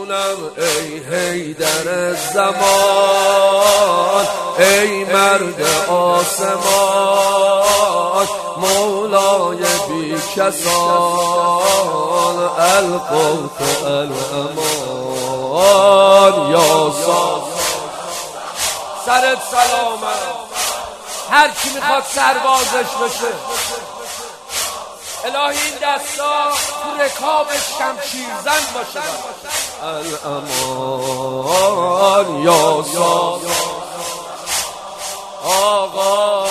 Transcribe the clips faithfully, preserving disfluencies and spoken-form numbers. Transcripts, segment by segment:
جونم ای حیدر زمان، ای مرد آسمان، مولای بی کسان، القوت الامان. یا ساز سرت سلامت، هر کی میخواد سربازش بشه الهی این دستا تو رکابش شمشیر زن باشه. الامان. یا ساز آقا،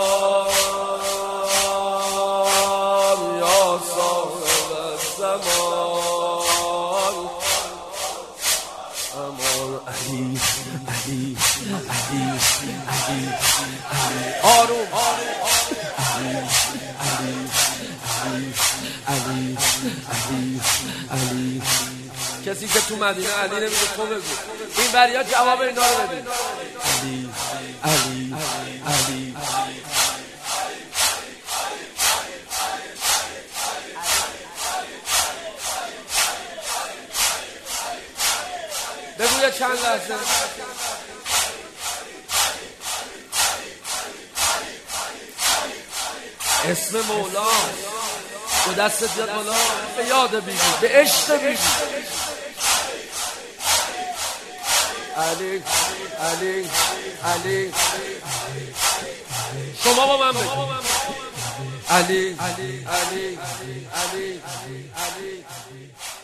یا صاحب الزمان، امان. علی علی علی علی آروم علی علی علی علی علی. کسی که تو مدینه علی نمیگه تو بگو، این بریا جواب اینا رو بدین. علی علی علی بگو یه چند لحظه. اسم مولا دو دست بیاد بالا، به یاد بیبی، به عشق بیبی. علی علی علی شما با من بگید. علی علی علی علی علی